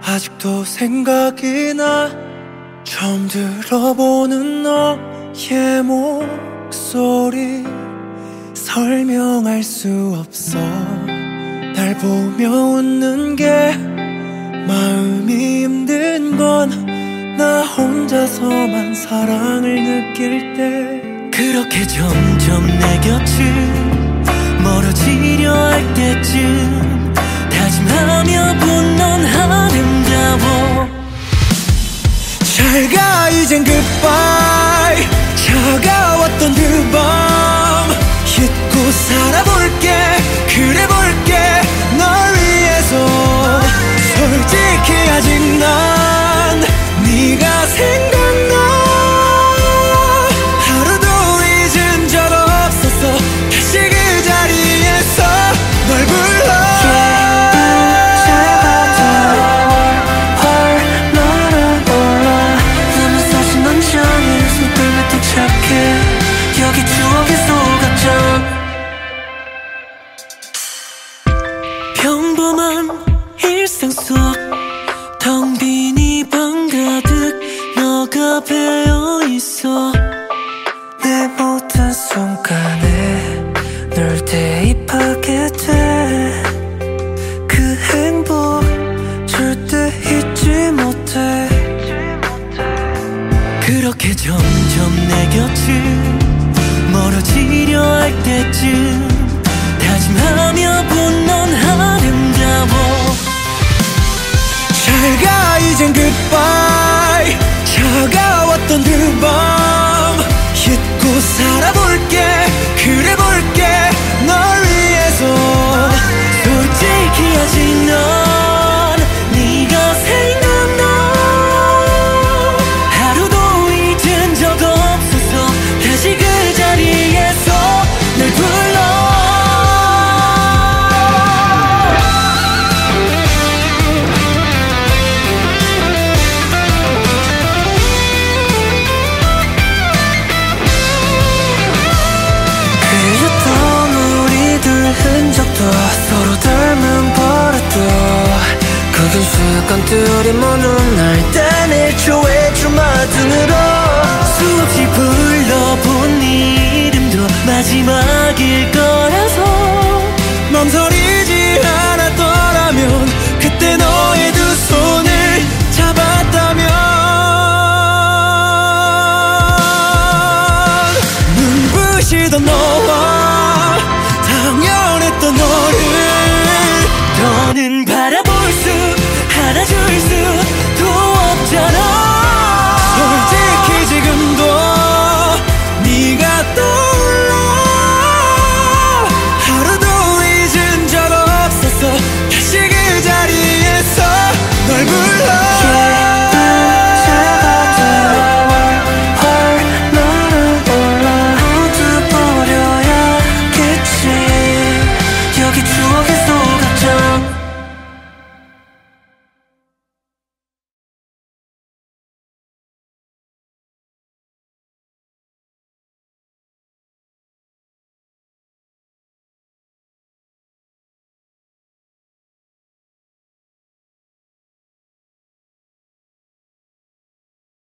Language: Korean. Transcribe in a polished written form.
아직도 생각이 나. 처음 들어보는 너의 목소리 설명할 수 없어. 날 보며 웃는 게 마음이 힘든 건 나 혼자서만 사랑을 느낄 때. 그렇게 점점 내 곁을 멀어지려 할 때쯤 다짐하며 본 넌 아름다워. 잘 가 이젠 goodbye. 차가웠던 그 밤 잊고 살아볼게. 그래 볼게 널 위해서. 솔직히 아직 난 네가 생각나. 하루도 잊은 적 없었어. 다시 그 자리에서 널 불러. 여기 추억의 소각장. 평범한 일상 속 텅 빈 이 방 가득 너가 배어있어. 내 모든 순간에 널 대입하게 돼. 그 행복 절대 잊지 못해. 그렇게 점점 내 곁을 멀어지려 할 때쯤 다짐하며 본 넌 아름다워. 잘 가 이젠 goodbye. 차가웠던 그 밤 잊고 살아볼게. 그래 볼게 널 위해서. 솔직히 아직 넌 네가 생각나. 하루도 잊은 적 없어서 다시 그 자리에서 널 불러. 흔적도 서로 닮은 버릇도 그긴 습관들이 모든 날 단 1초의 주마등으로 수없이 불러본 네 이름도 마지막